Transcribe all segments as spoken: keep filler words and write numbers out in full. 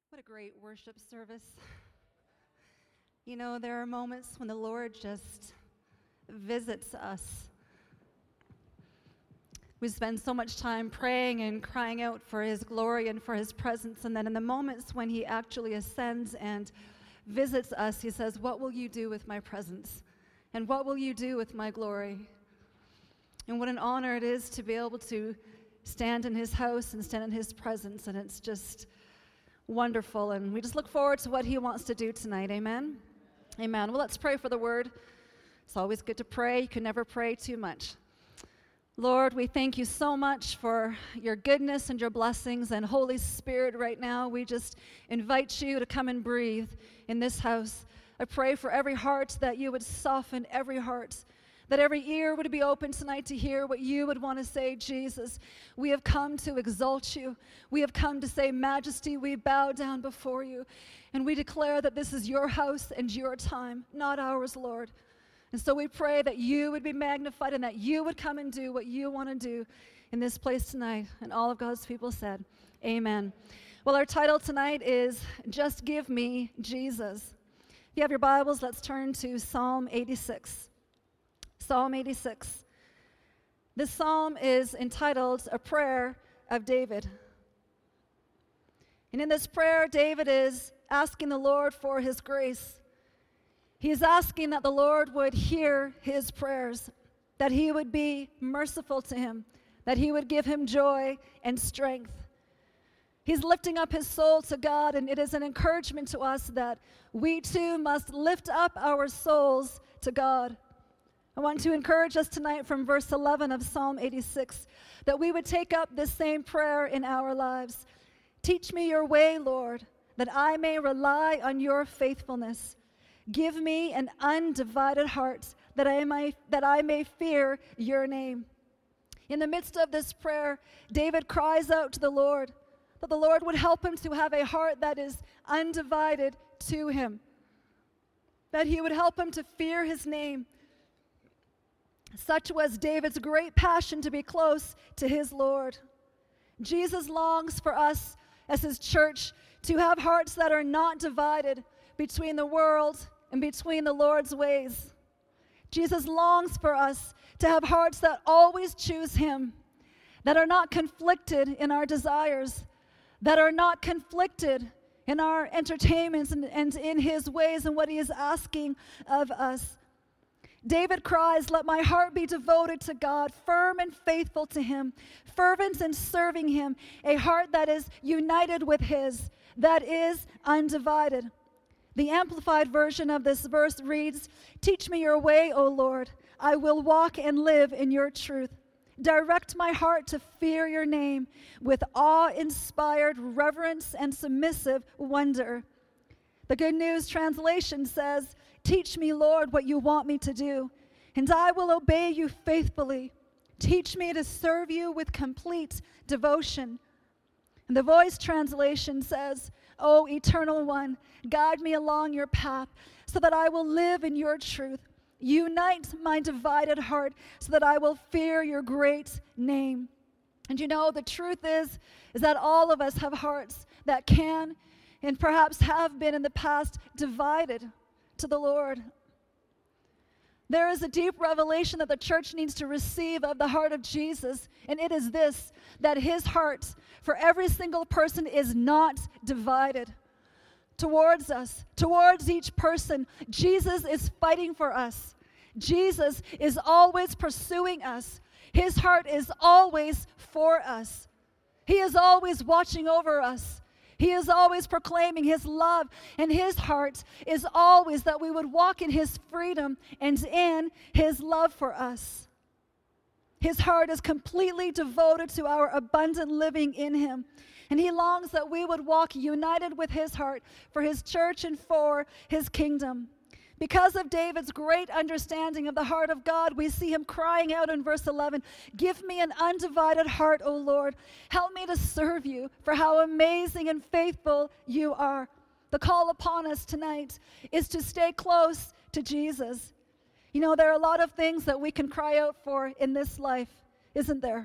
What a great worship service. You know, there are moments when the Lord just visits us. We spend so much time praying and crying out for His glory and for His presence, and then in the moments when He actually ascends and visits us, He says, "What will you do with my presence? And what will you do with my glory?" And what an honor it is to be able to stand in His house and stand in His presence, and it's just wonderful, and we just look forward to what He wants to do tonight. Amen? Amen. Well, let's pray for the word. It's always good to pray. You can never pray too much. Lord, we thank you so much for your goodness and your blessings, and Holy Spirit, right now, we just invite you to come and breathe in this house. I pray for every heart that you would soften every heart, that every ear would be open tonight to hear what you would want to say. Jesus, we have come to exalt you. We have come to say, Majesty, we bow down before you. And we declare that this is your house and your time, not ours, Lord. And so we pray that you would be magnified and that you would come and do what you want to do in this place tonight. And all of God's people said, amen. Well, our title tonight is Just Give Me Jesus. If you have your Bibles, let's turn to Psalm eighty-six. Psalm eighty-six. This psalm is entitled A Prayer of David. And in this prayer, David is asking the Lord for his grace. He is asking that the Lord would hear his prayers, that he would be merciful to him, that he would give him joy and strength. He's lifting up his soul to God, and it is an encouragement to us that we too must lift up our souls to God. I want to encourage us tonight from verse eleven of Psalm eighty-six that we would take up this same prayer in our lives. Teach me your way, Lord, that I may rely on your faithfulness. Give me an undivided heart that I may, that I may fear your name. In the midst of this prayer, David cries out to the Lord that the Lord would help him to have a heart that is undivided to him, that he would help him to fear his name. Such was David's great passion to be close to his Lord. Jesus longs for us as his church to have hearts that are not divided between the world and between the Lord's ways. Jesus longs for us to have hearts that always choose him, that are not conflicted in our desires, that are not conflicted in our entertainments and, and in his ways and what he is asking of us. David cries, let my heart be devoted to God, firm and faithful to him, fervent in serving him, a heart that is united with his, that is undivided. The Amplified version of this verse reads, teach me your way, O Lord. I will walk and live in your truth. Direct my heart to fear your name with awe-inspired reverence and submissive wonder. The Good News translation says, teach me, Lord, what you want me to do, and I will obey you faithfully. Teach me to serve you with complete devotion. And the Voice translation says, O Eternal One, guide me along your path so that I will live in your truth. Unite my divided heart so that I will fear your great name. And you know, the truth is, is that all of us have hearts that can and perhaps have been in the past divided to the Lord. There is a deep revelation that the church needs to receive of the heart of Jesus, and it is this, that his heart for every single person is not divided towards us, towards each person. Jesus is fighting for us. Jesus is always pursuing us. His heart is always for us. He is always watching over us. He is always proclaiming his love, and his heart is always that we would walk in his freedom and in his love for us. His heart is completely devoted to our abundant living in him, and he longs that we would walk united with his heart for his church and for his kingdom. Because of David's great understanding of the heart of God, we see him crying out in verse eleven, give me an undivided heart, O Lord. Help me to serve you, for how amazing and faithful you are. The call upon us tonight is to stay close to Jesus. You know, there are a lot of things that we can cry out for in this life, isn't there?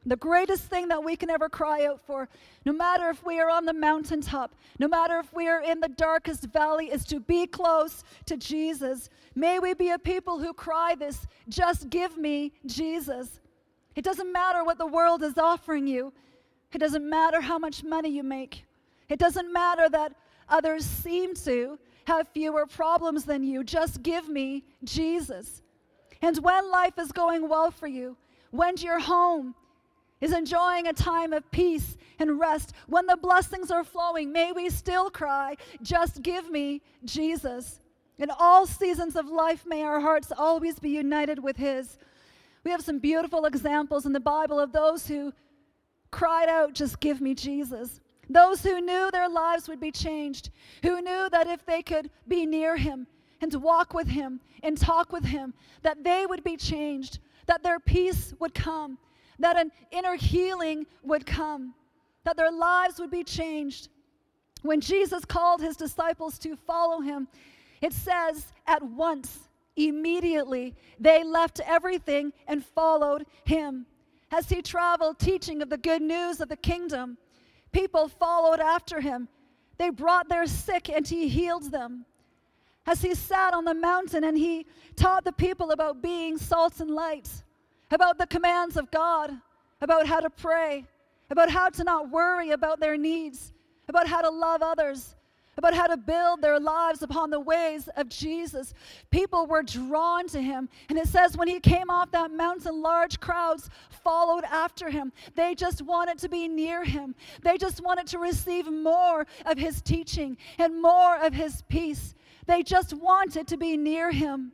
The greatest thing that we can ever cry out for, no matter if we are on the mountaintop, no matter if we are in the darkest valley, is to be close to Jesus. May we be a people who cry this, just give me Jesus. It doesn't matter what the world is offering you. It doesn't matter how much money you make. It doesn't matter that others seem to have fewer problems than you. Just give me Jesus. And when life is going well for you, when your home is enjoying a time of peace and rest, when the blessings are flowing, may we still cry, just give me Jesus. In all seasons of life, may our hearts always be united with his. We have some beautiful examples in the Bible of those who cried out, just give me Jesus. Those who knew their lives would be changed, who knew that if they could be near him and walk with him and talk with him, that they would be changed, that their peace would come, that an inner healing would come, that their lives would be changed. When Jesus called his disciples to follow him, it says at once, immediately, they left everything and followed him. As he traveled teaching of the good news of the kingdom, people followed after him. They brought their sick and he healed them. As he sat on the mountain and he taught the people about being salt and light, about the commands of God, about how to pray, about how to not worry about their needs, about how to love others, about how to build their lives upon the ways of Jesus. People were drawn to him. And it says when he came off that mountain, large crowds followed after him. They just wanted to be near him. They just wanted to receive more of his teaching and more of his peace. They just wanted to be near him.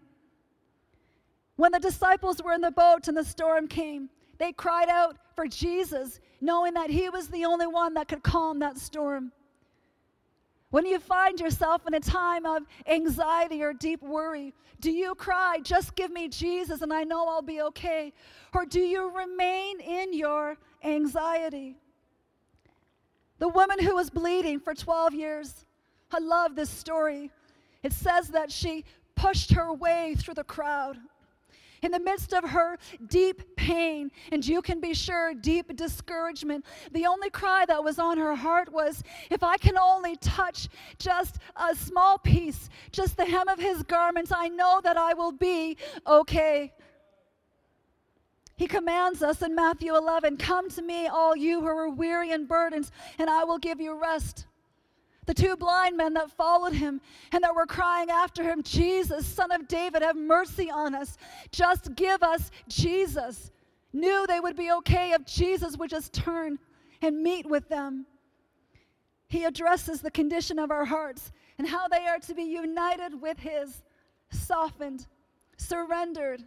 When the disciples were in the boat and the storm came, they cried out for Jesus, knowing that he was the only one that could calm that storm. When you find yourself in a time of anxiety or deep worry, do you cry, just give me Jesus and I know I'll be okay? Or do you remain in your anxiety? The woman who was bleeding for twelve years, I love this story. It says that she pushed her way through the crowd. In the midst of her deep pain, and you can be sure deep discouragement, the only cry that was on her heart was, if I can only touch just a small piece, just the hem of his garments, I know that I will be okay. He commands us in Matthew eleven, come to me, all you who are weary and burdened, and I will give you rest. The two blind men that followed him and that were crying after him, Jesus, Son of David, have mercy on us. Just give us Jesus. Knew they would be okay if Jesus would just turn and meet with them. He addresses the condition of our hearts and how they are to be united with his, softened, surrendered,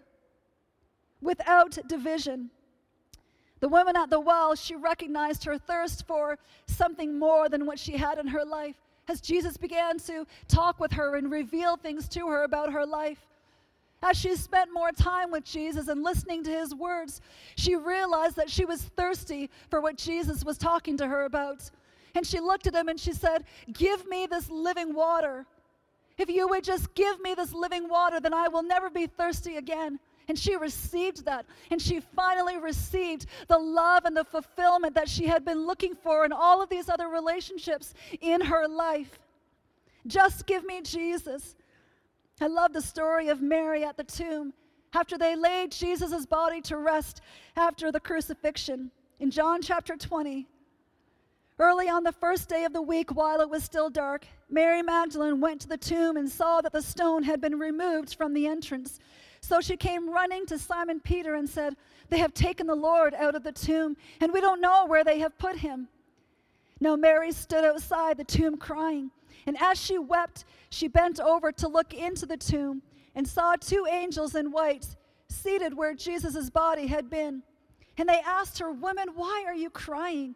without division. The woman at the well, she recognized her thirst for something more than what she had in her life as Jesus began to talk with her and reveal things to her about her life. As she spent more time with Jesus and listening to his words, she realized that she was thirsty for what Jesus was talking to her about. And she looked at him and she said, give me this living water. If you would just give me this living water, then I will never be thirsty again. And she received that. And she finally received the love and the fulfillment that she had been looking for in all of these other relationships in her life. Just give me Jesus. I love the story of Mary at the tomb after they laid Jesus' body to rest after the crucifixion. In John chapter twenty, early on the first day of the week while it was still dark, Mary Magdalene went to the tomb and saw that the stone had been removed from the entrance. So she came running to Simon Peter and said, they have taken the Lord out of the tomb, and we don't know where they have put him. Now Mary stood outside the tomb crying, and as she wept, she bent over to look into the tomb and saw two angels in white seated where Jesus' body had been. And they asked her, woman, why are you crying?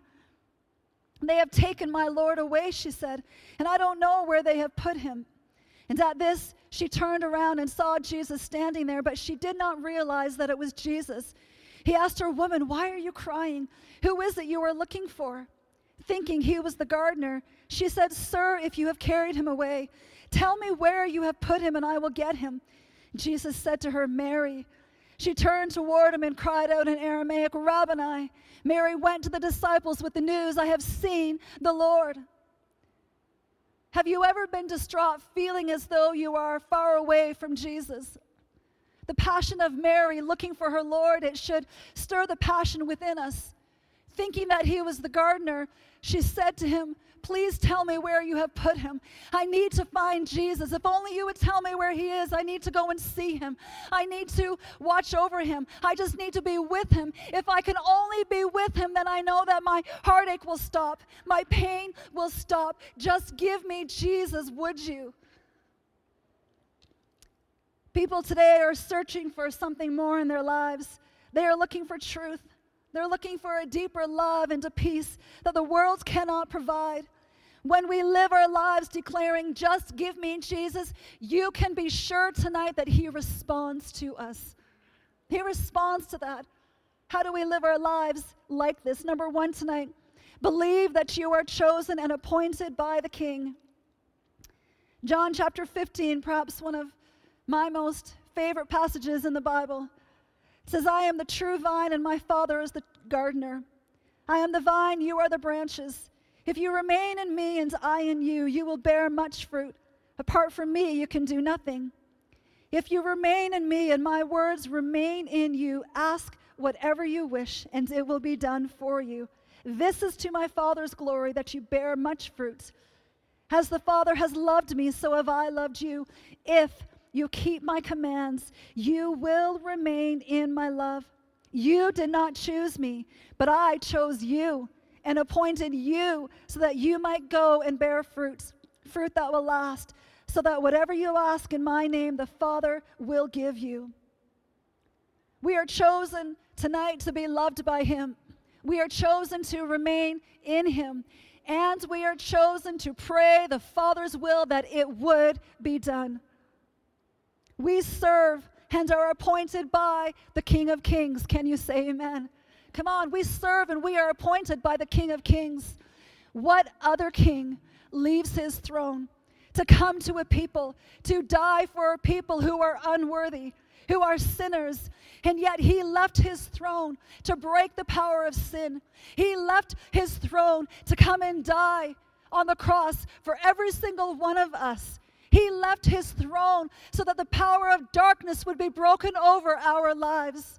They have taken my Lord away, she said, and I don't know where they have put him. And at this, she turned around and saw Jesus standing there, but she did not realize that it was Jesus. He asked her, woman, why are you crying? Who is it you are looking for? Thinking he was the gardener, she said, sir, if you have carried him away, tell me where you have put him and I will get him. Jesus said to her, Mary. She turned toward him and cried out in Aramaic, "Rabboni." Mary went to the disciples with the news, "I have seen the Lord." Have you ever been distraught, feeling as though you are far away from Jesus? The passion of Mary looking for her Lord, it should stir the passion within us. Thinking that he was the gardener, she said to him, "Please tell me where you have put him. I need to find Jesus. If only you would tell me where he is. I need to go and see him. I need to watch over him. I just need to be with him. If I can only be with him, then I know that my heartache will stop. My pain will stop. Just give me Jesus, would you?" People today are searching for something more in their lives. They are looking for truth. They're looking for a deeper love and a peace that the world cannot provide. When we live our lives declaring, "Just give me Jesus," you can be sure tonight that he responds to us. He responds to that. How do we live our lives like this? Number one tonight, believe that you are chosen and appointed by the King. John chapter fifteen, perhaps one of my most favorite passages in the Bible. It says, "I am the true vine, and my Father is the gardener. I am the vine, you are the branches. If you remain in me and I in you, you will bear much fruit. Apart from me, you can do nothing. If you remain in me and my words remain in you, ask whatever you wish, and it will be done for you. This is to my Father's glory, that you bear much fruit. As the Father has loved me, so have I loved you. If you keep my commands, you will remain in my love. You did not choose me, but I chose you and appointed you so that you might go and bear fruit, fruit that will last, so that whatever you ask in my name, the Father will give you." We are chosen tonight to be loved by him. We are chosen to remain in him. And we are chosen to pray the Father's will that it would be done. We serve and are appointed by the King of Kings. Can you say amen? Come on, we serve and we are appointed by the King of Kings. What other king leaves his throne to come to a people, to die for a people who are unworthy, who are sinners, and yet he left his throne to break the power of sin. He left his throne to come and die on the cross for every single one of us. He left his throne so that the power of darkness would be broken over our lives.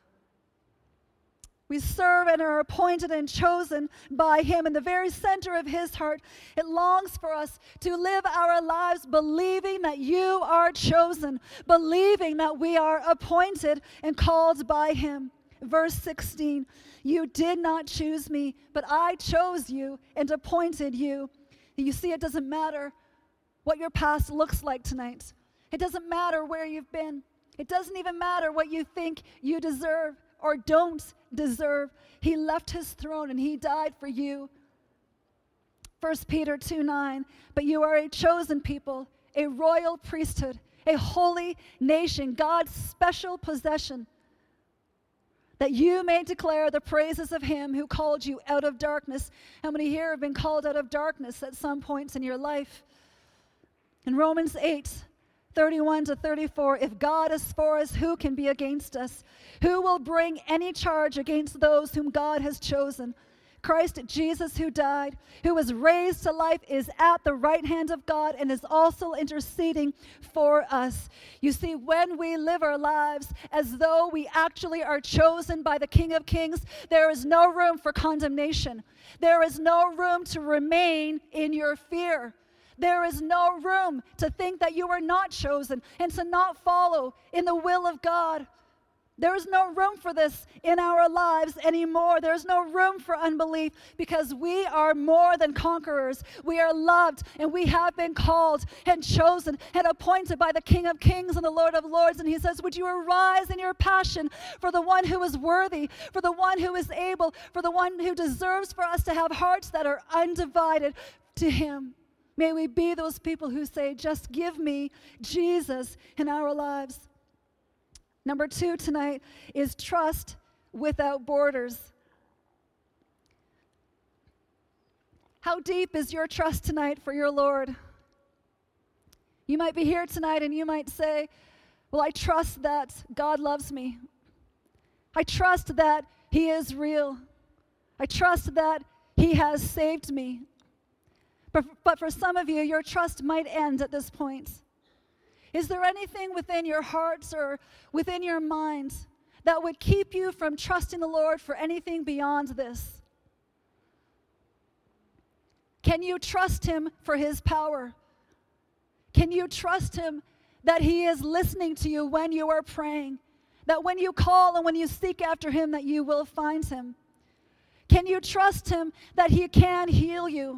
We serve and are appointed and chosen by him. In the very center of his heart, it longs for us to live our lives believing that you are chosen, believing that we are appointed and called by him. Verse sixteen, "You did not choose me, but I chose you and appointed you." You see, it doesn't matter what your past looks like tonight. It doesn't matter where you've been. It doesn't even matter what you think you deserve or don't deserve. He left his throne and he died for you. First Peter two nine, "But you are a chosen people, a royal priesthood, a holy nation, God's special possession, that you may declare the praises of him who called you out of darkness." How many here have been called out of darkness at some points in your life? In Romans eight thirty-one to thirty-four, "If God is for us, who can be against us? Who will bring any charge against those whom God has chosen? Christ Jesus, who died, who was raised to life, is at the right hand of God and is also interceding for us." You see, when we live our lives as though we actually are chosen by the King of Kings, there is no room for condemnation. There is no room to remain in your fear. There is no room to think that you are not chosen and to not follow in the will of God. There is no room for this in our lives anymore. There is no room for unbelief because we are more than conquerors. We are loved and we have been called and chosen and appointed by the King of Kings and the Lord of Lords. And he says, would you arise in your passion for the one who is worthy, for the one who is able, for the one who deserves for us to have hearts that are undivided to him. May we be those people who say, just give me Jesus in our lives. Number two tonight is trust without borders. How deep is your trust tonight for your Lord? You might be here tonight and you might say, Well, I trust that God loves me. I trust that He is real. I trust that He has saved me. But, but for some of you, your trust might end at this point. Is there anything within your hearts or within your minds that would keep you from trusting the Lord for anything beyond this? Can you trust Him for His power? Can you trust Him that He is listening to you when you are praying? That when you call and when you seek after Him, that you will find Him? Can you trust Him that He can heal you?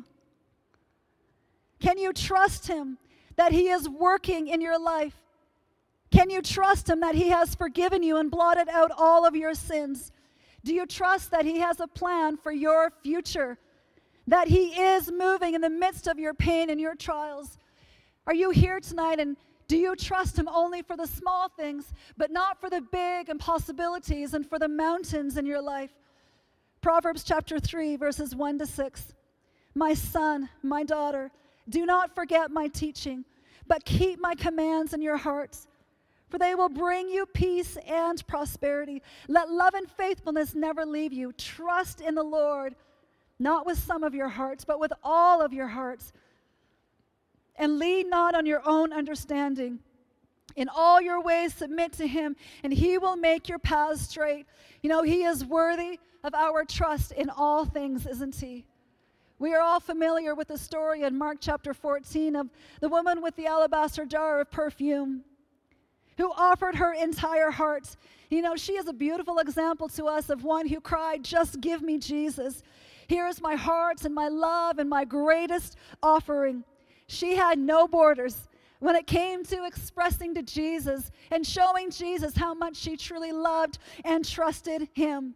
Can you trust Him that He is working in your life? Can you trust Him that He has forgiven you and blotted out all of your sins? Do you trust that He has a plan for your future? That He is moving in the midst of your pain and your trials? Are you here tonight, and do you trust Him only for the small things, but not for the big impossibilities and for the mountains in your life? Proverbs chapter three, verses one to six. My son, my daughter, do not forget my teaching, but keep my commands in your hearts, for they will bring you peace and prosperity. Let love and faithfulness never leave you. Trust in the Lord, not with some of your hearts, but with all of your hearts. And lean not on your own understanding. In all your ways submit to Him, and He will make your paths straight. You know, He is worthy of our trust in all things, isn't He? We are all familiar with the story in Mark chapter fourteen of the woman with the alabaster jar of perfume who offered her entire heart. You know, she is a beautiful example to us of one who cried, "Just give me Jesus. Here is my heart and my love and my greatest offering." She had no borders when it came to expressing to Jesus and showing Jesus how much she truly loved and trusted Him.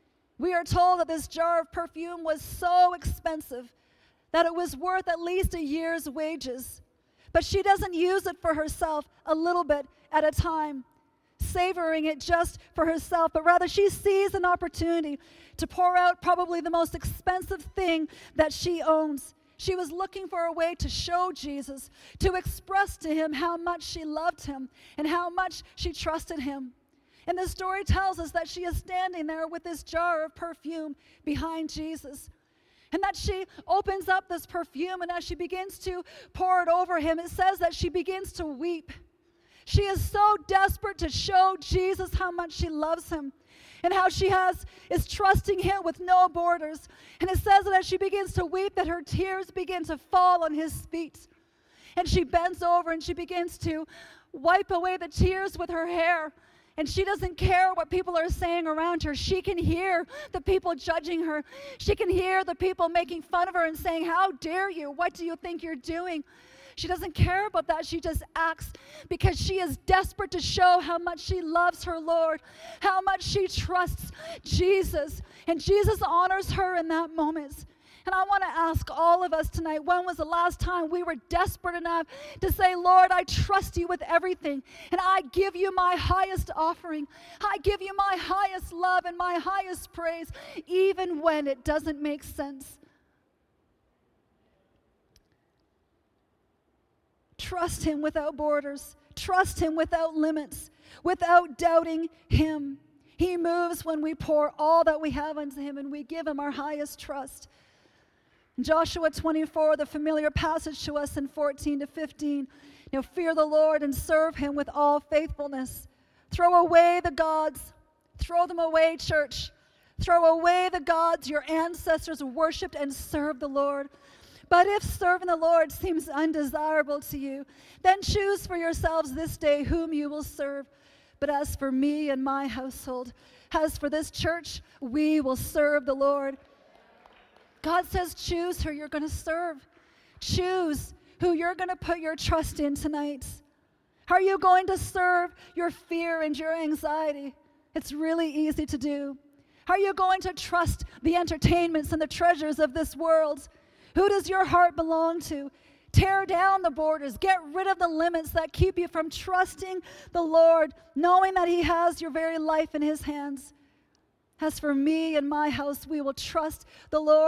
We are told that this jar of perfume was so expensive that it was worth at least a year's wages. But she doesn't use it for herself a little bit at a time, savoring it just for herself, but rather she sees an opportunity to pour out probably the most expensive thing that she owns. She was looking for a way to show Jesus, to express to Him how much she loved Him and how much she trusted Him. And the story tells us that she is standing there with this jar of perfume behind Jesus. And that she opens up this perfume, and as she begins to pour it over Him, it says that she begins to weep. She is so desperate to show Jesus how much she loves Him and how she has is trusting Him with no borders. And it says that as she begins to weep, that her tears begin to fall on His feet. And she bends over and she begins to wipe away the tears with her hair. And she doesn't care what people are saying around her. She can hear the people judging her. She can hear the people making fun of her and saying, "How dare you? What do you think you're doing?" She doesn't care about that. She just acts because she is desperate to show how much she loves her Lord, how much she trusts Jesus. And Jesus honors her in that moment. And I want to ask all of us tonight, when was the last time we were desperate enough to say, "Lord, I trust you with everything, and I give you my highest offering. I give you my highest love and my highest praise, even when it doesn't make sense." Trust Him without borders. Trust Him without limits, without doubting Him. He moves when we pour all that we have unto Him and we give Him our highest trust. Joshua twenty-four, the familiar passage to us in fourteen to fifteen. You know, fear the Lord and serve Him with all faithfulness. Throw away the gods. Throw them away, church. Throw away the gods your ancestors worshipped and serve the Lord. But if serving the Lord seems undesirable to you, then choose for yourselves this day whom you will serve. But as for me and my household, as for this church, we will serve the Lord. God says choose who you're going to serve. Choose who you're going to put your trust in tonight. Are you going to serve your fear and your anxiety? It's really easy to do. Are you going to trust the entertainments and the treasures of this world? Who does your heart belong to? Tear down the borders. Get rid of the limits that keep you from trusting the Lord, knowing that He has your very life in His hands. As for me and my house, we will trust the Lord.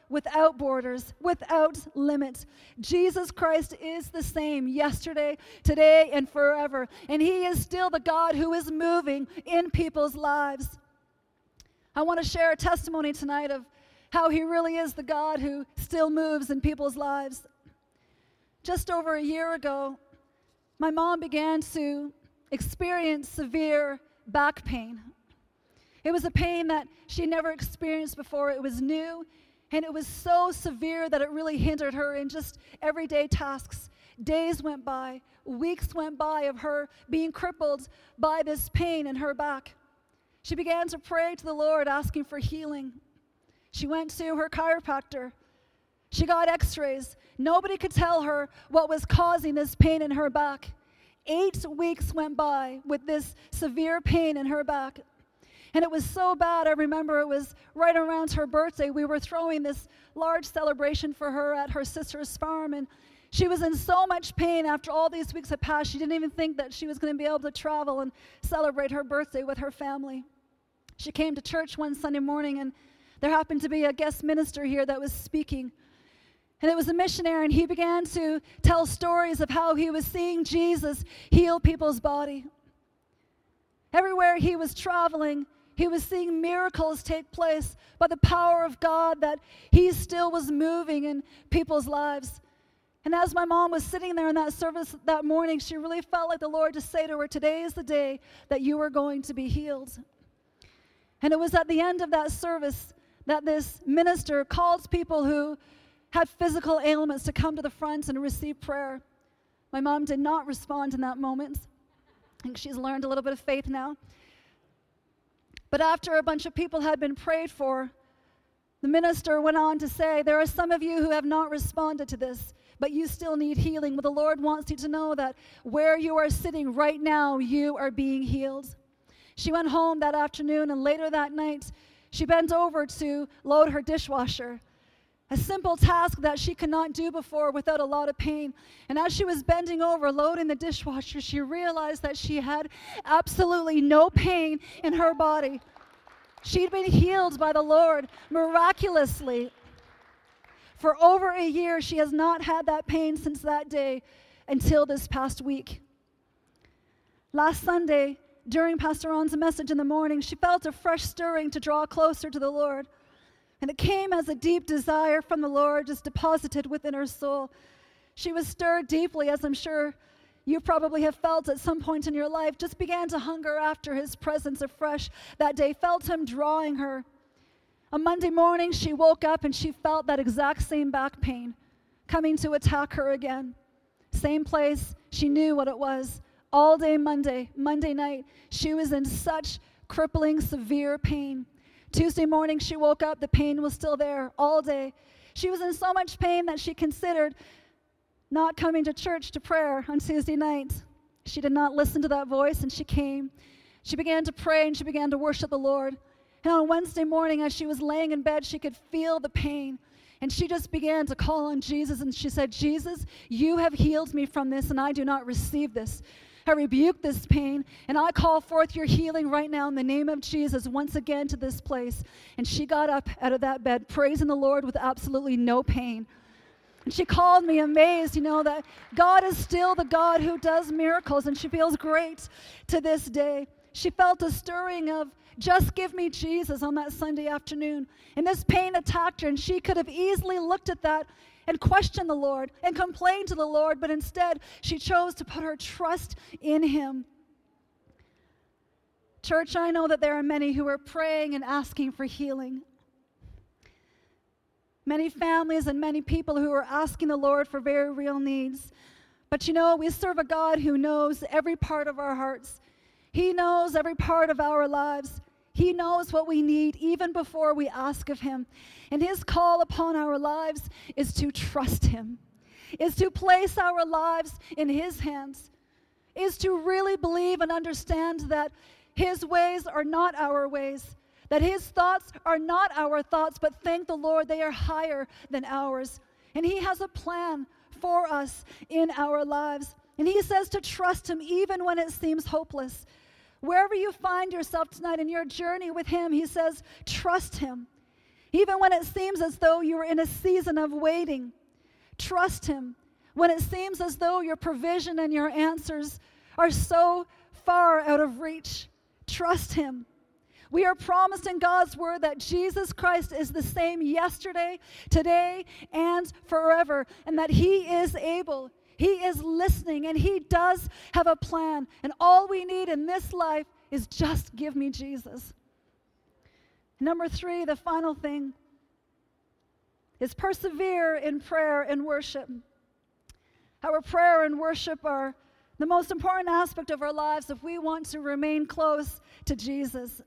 without borders, without limits. Jesus Christ is the same yesterday, today, and forever. And he is still the God who is moving in people's lives. I want to share a testimony tonight of how he really is the God who still moves in people's lives. Just over a year ago, my mom began to experience severe back pain. It was a pain that she never experienced before. It was new, and it was so severe that it really hindered her in just everyday tasks. Days went by, weeks went by of her being crippled by this pain in her back. She began to pray to the Lord, asking for healing. She went to her chiropractor. She got x-rays. Nobody could tell her what was causing this pain in her back. Eight weeks went by with this severe pain in her back. And it was so bad, I remember it was right around her birthday. We were throwing this large celebration for her at her sister's farm, and she was in so much pain after all these weeks had passed. She didn't even think that she was going to be able to travel and celebrate her birthday with her family. She came to church one Sunday morning, and there happened to be a guest minister here that was speaking. And it was a missionary, and he began to tell stories of how he was seeing Jesus heal people's body. Everywhere he was traveling, he was seeing miracles take place by the power of God, that he still was moving in people's lives. And as my mom was sitting there in that service that morning, she really felt like the Lord just say to her, today is the day that you are going to be healed. And it was at the end of that service that this minister called people who had physical ailments to come to the front and receive prayer. My mom did not respond in that moment. I think she's learned a little bit of faith now. But after a bunch of people had been prayed for, the minister went on to say, there are some of you who have not responded to this, but you still need healing. Well, the Lord wants you to know that where you are sitting right now, you are being healed. She went home that afternoon, and later that night, she bent over to load her dishwasher. A simple task that she could not do before without a lot of pain. And as she was bending over, loading the dishwasher, she realized that she had absolutely no pain in her body. She'd been healed by the Lord miraculously. For over a year, she has not had that pain since that day until this past week. Last Sunday, during Pastor Ron's message in the morning, she felt a fresh stirring to draw closer to the Lord. And it came as a deep desire from the Lord just deposited within her soul. She was stirred deeply, as I'm sure you probably have felt at some point in your life, just began to hunger after his presence afresh that day, felt him drawing her. On Monday morning, she woke up and she felt that exact same back pain coming to attack her again. Same place, she knew what it was. All day Monday, Monday night, she was in such crippling, severe pain. Tuesday morning, she woke up, the pain was still there all day. She was in so much pain that she considered not coming to church to prayer on Tuesday night. She did not listen to that voice, and she came. She began to pray, and she began to worship the Lord. And on Wednesday morning, as she was laying in bed, she could feel the pain. And she just began to call on Jesus, and she said, Jesus, you have healed me from this, and I do not receive this. I rebuke this pain, and I call forth your healing right now in the name of Jesus once again to this place. And she got up out of that bed, praising the Lord with absolutely no pain. And she called me amazed, you know, that God is still the God who does miracles, and she feels great to this day. She felt a stirring of, just give me Jesus on that Sunday afternoon. And this pain attacked her, and she could have easily looked at that and questioned the Lord and complained to the Lord, but instead she chose to put her trust in him. Church, I know that there are many who are praying and asking for healing. Many families and many people who are asking the Lord for very real needs. But you know, we serve a God who knows every part of our hearts. He knows every part of our lives. He knows what we need even before we ask of him. And his call upon our lives is to trust him, is to place our lives in his hands, is to really believe and understand that his ways are not our ways, that his thoughts are not our thoughts, but thank the Lord, they are higher than ours. And he has a plan for us in our lives. And he says to trust him even when it seems hopeless. Wherever you find yourself tonight in your journey with him, he says, trust him. Even when it seems as though you are in a season of waiting, trust him. When it seems as though your provision and your answers are so far out of reach, trust him. We are promised in God's word that Jesus Christ is the same yesterday, today, and forever, and that he is able. He is listening, and he does have a plan. And all we need in this life is just give me Jesus. Number three, the final thing, is persevere in prayer and worship. Our prayer and worship are the most important aspect of our lives if we want to remain close to Jesus.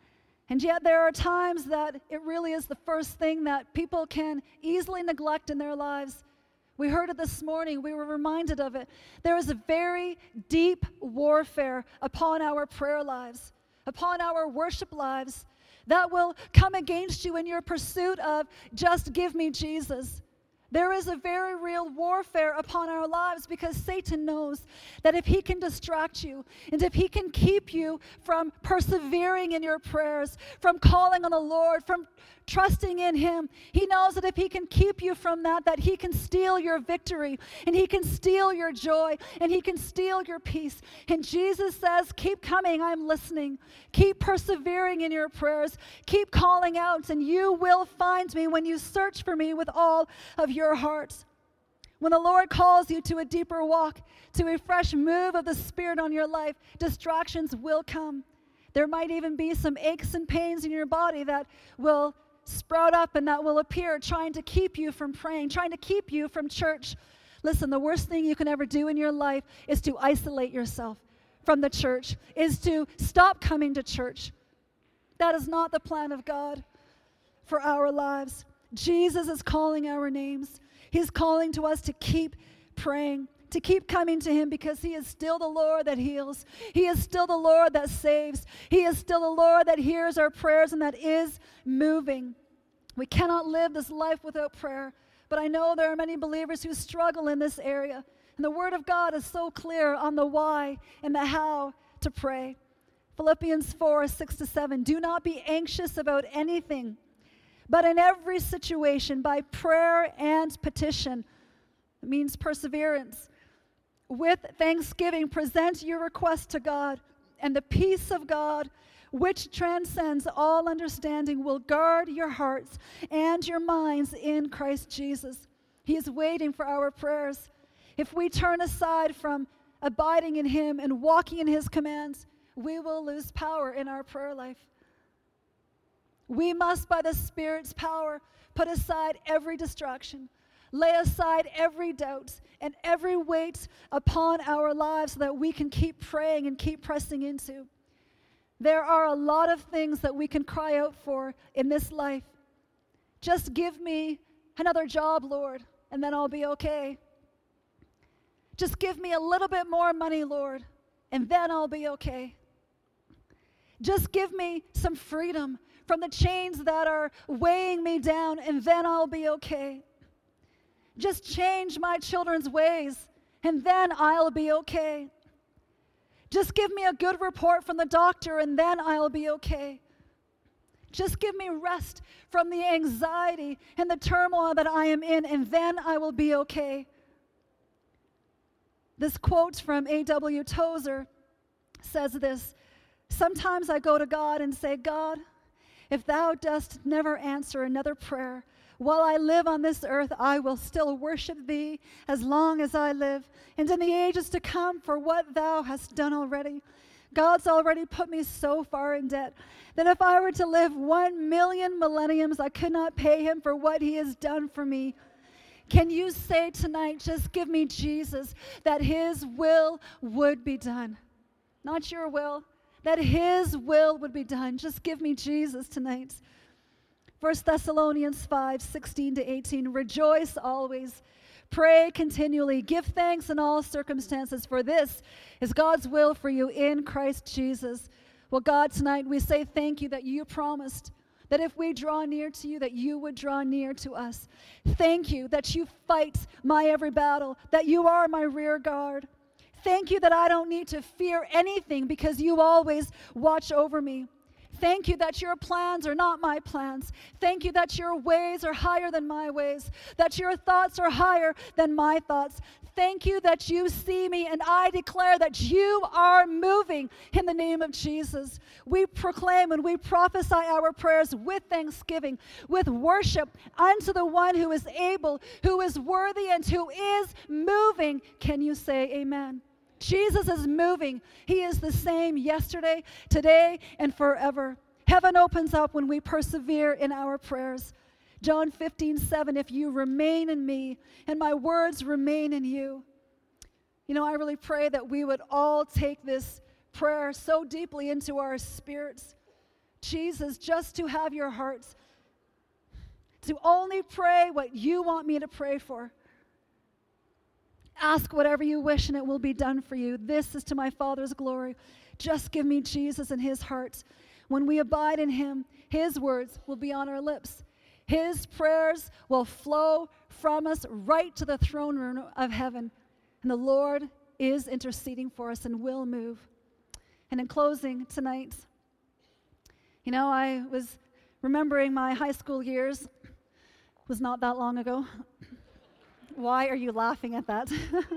And yet there are times that it really is the first thing that people can easily neglect in their lives. We heard it this morning. We were reminded of it. There is a very deep warfare upon our prayer lives, upon our worship lives, that will come against you in your pursuit of just give me Jesus. There is a very real warfare upon our lives because Satan knows that if he can distract you and if he can keep you from persevering in your prayers, from calling on the Lord, from trusting in him, he knows that if he can keep you from that, that he can steal your victory and he can steal your joy and he can steal your peace. And Jesus says, keep coming, I'm listening. Keep persevering in your prayers. Keep calling out and you will find me when you search for me with all of your heart. When the Lord calls you to a deeper walk, to a fresh move of the Spirit on your life, distractions will come. There might even be some aches and pains in your body that will sprout up and that will appear, trying to keep you from praying, trying to keep you from church. Listen, the worst thing you can ever do in your life is to isolate yourself from the church, is to stop coming to church. That is not the plan of God for our lives. Jesus is calling our names. He's calling to us to keep praying, to keep coming to him because he is still the Lord that heals. He is still the Lord that saves. He is still the Lord that hears our prayers and that is moving. We cannot live this life without prayer, but I know there are many believers who struggle in this area. And the Word of God is so clear on the why and the how to pray. Philippians four, six to seven, do not be anxious about anything, but in every situation, by prayer and petition, it means perseverance, with thanksgiving, present your request to God, and the peace of God, which transcends all understanding, will guard your hearts and your minds in Christ Jesus. He is waiting for our prayers. If we turn aside from abiding in him and walking in his commands, we will lose power in our prayer life. We must, by the Spirit's power, put aside every distraction, lay aside every doubt and every weight upon our lives so that we can keep praying and keep pressing into. There are a lot of things that we can cry out for in this life. Just give me another job, Lord, and then I'll be okay. Just give me a little bit more money, Lord, and then I'll be okay. Just give me some freedom from the chains that are weighing me down, and then I'll be okay. Just change my children's ways, and then I'll be okay. Just give me a good report from the doctor, and then I'll be okay. Just give me rest from the anxiety and the turmoil that I am in, and then I will be okay. This quote from A W Tozer says this, sometimes I go to God and say, God, if thou dost never answer another prayer, while I live on this earth, I will still worship thee as long as I live, and in the ages to come for what thou hast done already. God's already put me so far in debt that if I were to live one million millenniums, I could not pay him for what he has done for me. Can you say tonight, just give me Jesus, that his will would be done? Not your will, that his will would be done. Just give me Jesus tonight. First Thessalonians five, sixteen to eighteen, rejoice always, pray continually, give thanks in all circumstances, for this is God's will for you in Christ Jesus. Well, God, tonight we say thank you that you promised that if we draw near to you, that you would draw near to us. Thank you that you fight my every battle, that you are my rear guard. Thank you that I don't need to fear anything because you always watch over me. Thank you that your plans are not my plans. Thank you that your ways are higher than my ways, that your thoughts are higher than my thoughts. Thank you that you see me, and I declare that you are moving in the name of Jesus. We proclaim and we prophesy our prayers with thanksgiving, with worship unto the one who is able, who is worthy, and who is moving. Can you say amen? Jesus is moving. He is the same yesterday, today, and forever. Heaven opens up when we persevere in our prayers. John fifteen seven, if you remain in me and my words remain in you. You know, I really pray that we would all take this prayer so deeply into our spirits. Jesus, just to have your hearts, to only pray what you want me to pray for. Ask whatever you wish and it will be done for you. This is to my Father's glory. Just give me Jesus and his heart. When we abide in him, his words will be on our lips. His prayers will flow from us right to the throne room of heaven. And the Lord is interceding for us and will move. And in closing tonight, you know, I was remembering my high school years. It was not that long ago. Why are you laughing at that?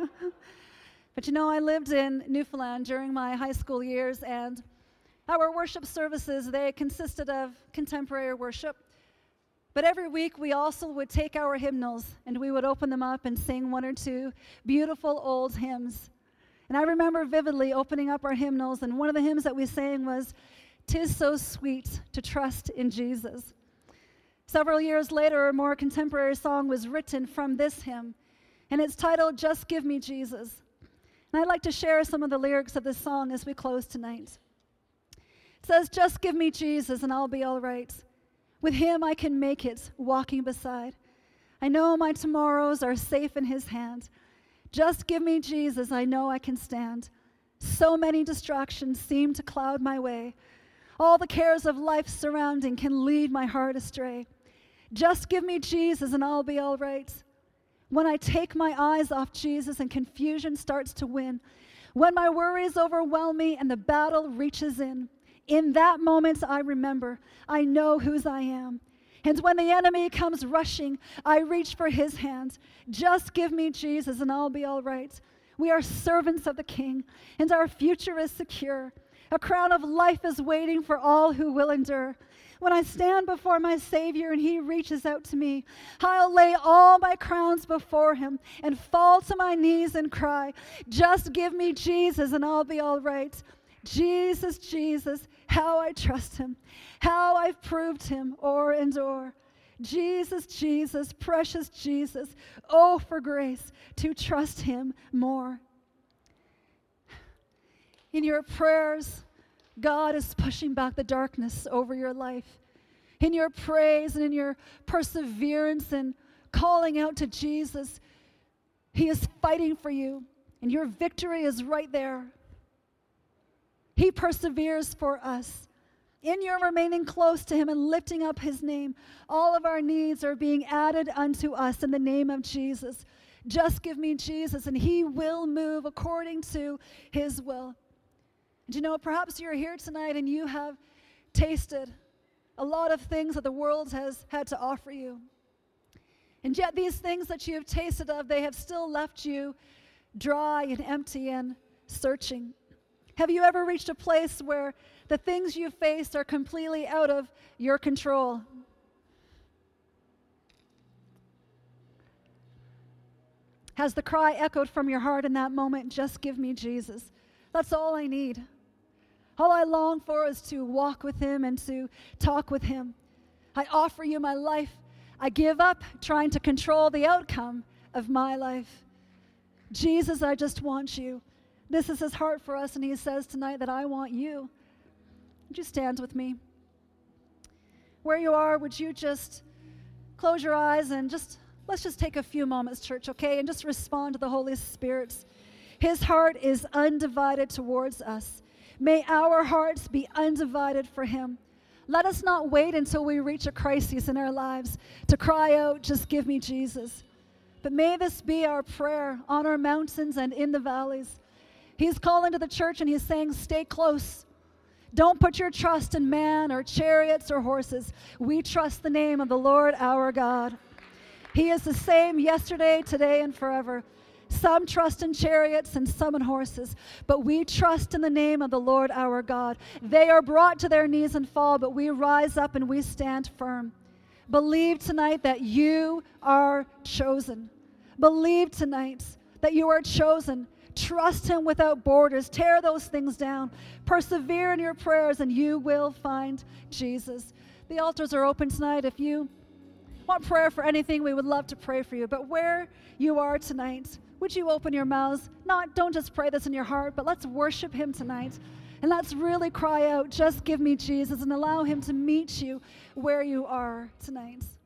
But you know, I lived in Newfoundland during my high school years, and our worship services, they consisted of contemporary worship. But every week we also would take our hymnals and we would open them up and sing one or two beautiful old hymns. And I remember vividly opening up our hymnals, and one of the hymns that we sang was, "'Tis so sweet to trust in Jesus." Several years later, a more contemporary song was written from this hymn, and it's titled, "Just Give Me Jesus." And I'd like to share some of the lyrics of this song as we close tonight. It says, "Just give me Jesus and I'll be all right. With him I can make it, walking beside. I know my tomorrows are safe in his hand. Just give me Jesus, I know I can stand. So many distractions seem to cloud my way. All the cares of life surrounding can lead my heart astray. Just give me Jesus and I'll be all right. When I take my eyes off Jesus and confusion starts to win, when my worries overwhelm me and the battle reaches in, in that moment I remember, I know whose I am. And when the enemy comes rushing, I reach for his hand. Just give me Jesus and I'll be all right. We are servants of the King, and our future is secure. A crown of life is waiting for all who will endure. When I stand before my Savior and he reaches out to me, I'll lay all my crowns before him and fall to my knees and cry, just give me Jesus and I'll be all right. Jesus, Jesus, how I trust him, how I've proved him o'er and o'er. Jesus, Jesus, precious Jesus, oh, for grace to trust him more. In your prayers, God is pushing back the darkness over your life. In your praise and in your perseverance and calling out to Jesus, he is fighting for you, and your victory is right there. He perseveres for us. In your remaining close to him and lifting up his name, all of our needs are being added unto us in the name of Jesus. Just give me Jesus, and he will move according to his will. And you know, perhaps you're here tonight and you have tasted a lot of things that the world has had to offer you. And yet these things that you have tasted of, they have still left you dry and empty and searching. Have you ever reached a place where the things you faced are completely out of your control? Has the cry echoed from your heart in that moment, just give me Jesus? That's all I need. All I long for is to walk with him and to talk with him. I offer you my life. I give up trying to control the outcome of my life. Jesus, I just want you. This is his heart for us, and he says tonight that I want you. Would you stand with me? Where you are, would you just close your eyes and just, let's just take a few moments, church, okay? And just respond to the Holy Spirit. His heart is undivided towards us. May our hearts be undivided for him. Let us not wait until we reach a crisis in our lives to cry out, just give me Jesus. But may this be our prayer on our mountains and in the valleys. He's calling to the church and he's saying, stay close. Don't put your trust in man or chariots or horses. We trust the name of the Lord our God. He is the same yesterday, today, and forever. Some trust in chariots and some in horses, but we trust in the name of the Lord our God. They are brought to their knees and fall, but we rise up and we stand firm. Believe tonight that you are chosen. Believe tonight that you are chosen. Trust him without borders. Tear those things down. Persevere in your prayers and you will find Jesus. The altars are open tonight. If you want prayer for anything, we would love to pray for you. But where you are tonight, would you open your mouths? Not, don't just pray this in your heart, but let's worship him tonight. And let's really cry out, just give me Jesus, and allow him to meet you where you are tonight.